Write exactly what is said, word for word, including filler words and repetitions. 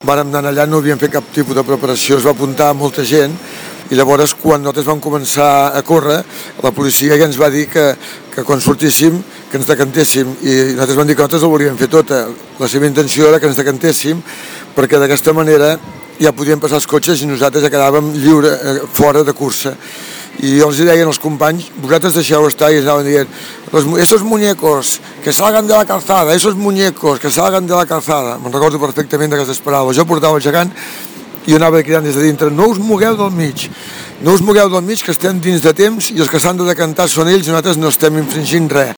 vàrem anar allà, no havíem fet cap tipus de preparació, es va apuntar molta gent, i llavors quan nosaltres vam començar a córrer, la policia ja ens va dir que, que quan sortíssim que ens decantéssim, i nosaltres vam dir que nosaltres ho volíem fer tota. La seva intenció era que ens decantéssim perquè d'aquesta manera ja podíem passar els cotxes i nosaltres ja quedàvem lliure, eh, fora de cursa. I jo els deien als companys, vosaltres deixeu estar, i ens anaven dient, esos muñecos, que salgan de la calzada, esos muñecos, que salgan de la calzada. Me'n recordo perfectament d'aquestes paraules. Jo portava el gegant i jo anava cridant des de dintre, no us mogueu del mig, no us mogueu del mig, que estem dins de temps i els que s'han de decantar són ells i nosaltres no estem infringint res.